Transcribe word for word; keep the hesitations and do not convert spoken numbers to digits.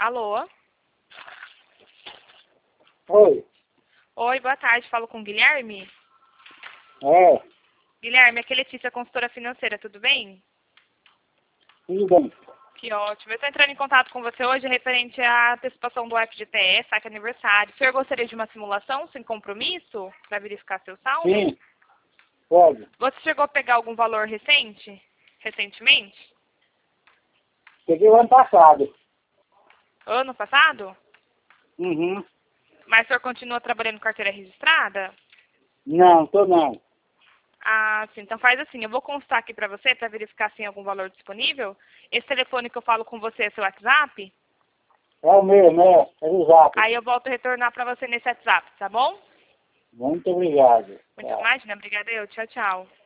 Alô? Oi. Oi, boa tarde. Falo com o Guilherme? É, Guilherme, aqui é Letícia, consultora financeira, tudo bem? tudo bem. Que ótimo. Eu estou entrando em contato com você hoje referente à antecipação do F G T E, saque aniversário. O senhor gostaria de uma simulação sem compromisso para verificar seu saldo? Sim, pode. Você chegou a pegar algum valor recente? Recentemente? Peguei o ano passado. Ano passado? Uhum. Mas o senhor continua trabalhando com carteira registrada? Não, tô não. Ah, sim. Então faz assim, eu vou constar aqui para você para verificar se tem algum valor disponível. Esse telefone que eu falo com você é seu WhatsApp? É o mesmo, é. É o zap. Aí eu volto a retornar para você nesse WhatsApp, tá bom? Muito obrigado. Muito Tá. imagina, obrigada eu. Tchau, tchau.